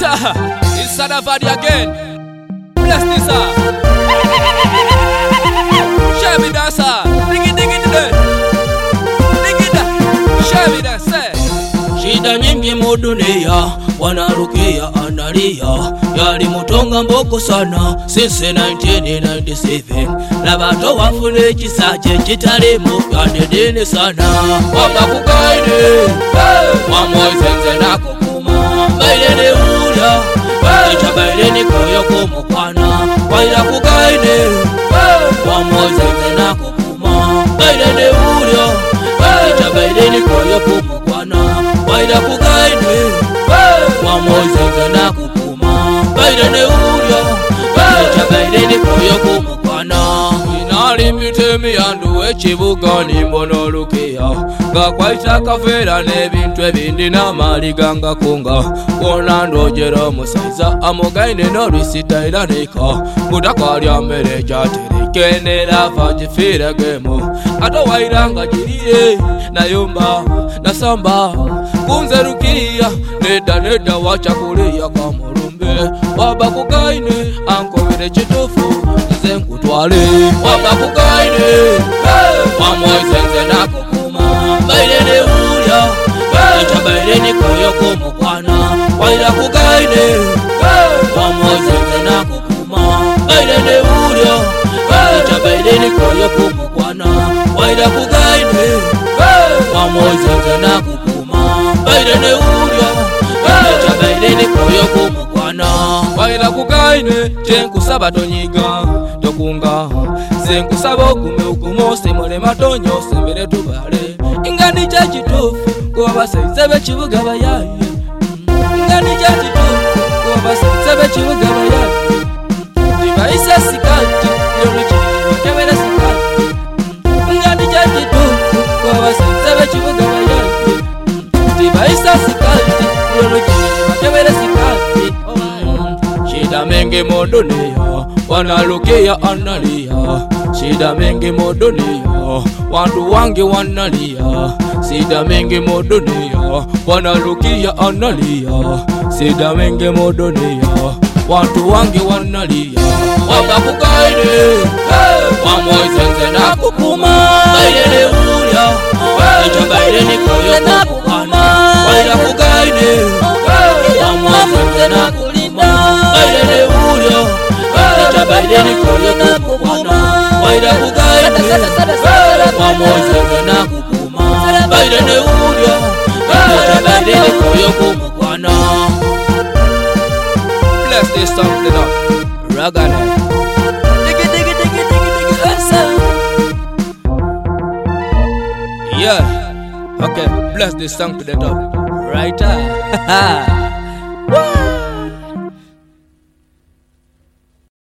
It's Sadavadi again. Bless this Shabby dancer. Dig it today. Dig it da. Shabby dancer. Shida nyingi mudunia, wanarukia analia. Yali mutonga mboko sana since 1997. Labato wafune kisaje kitalimu yandedene sana. Wakakukaide Wamoizenze na kukuma Bailene ulia Icha bailene koyo kumukwana Waila kukaide Wamoizenze na kukuma Bailene ulia Icha bailene koyo kumukwana Waila kukaide Wamoizenze na kukuma Bailene ulia Icha bailene koyo kumukwana Inalimite miyandu echibuga nimbono lukia Gakwaita kafera nebintu ebindi n'amali ganga kunga Kona ndojera musaiza amugaine n'orisita iraneka Mudakalya mmere gyatereke lava gifira gemo Ato wairanga girire nayumba nasamba Kunze rukia neda wacha kulia kwa mulumbe Waba kugaine ankobere kitufu nze nkutwale Waba kugaine Wamoizenze na kukuma Bailene ulia Icha bailene koyo kumukwana Waila kugaine Wamoizenze na kukuma Bailene ulia Icha bailene koyo kumukwana Waila kugaine Wamoizenze na kukuma Bailene ulia Icha bailene koyo kumukwana Waila kugaine Chenkusaba tonyiga Tokunga Zenkusaba okume ukumose mole matonyo sembere tubale Ingani chachitufu kwa basaiza bechibuga bayaye Ingani chachitufu kwa basaiza bechibuga bayaye Dibaisa sikati yono chiriwa kebere sikati Ingani chachitufu kwa basaiza bechibuga bayaye Dibaisa sikati yono chiriwa kebere sikati Shida mengi modunia wanalukia analia Shida mengi modunia wandu wange wanalia Shida mengi modunia wanalukia analia Shida mengi modunia wandu wange wanalia Wakakukaide Wamoizenze na kukuma Bailene ulia Icha bailene koyo kumukwana Waila kukaide Wamoizenze na kukuma Bailene ulia Icha bailene koyo kumukwana Waila kukaide Wamoizenze na kukuma Bailene ulia Icha bailene koyo kumukwana Bless this song to the Ragane. Yeah. Okay, bless this song to the top. Right.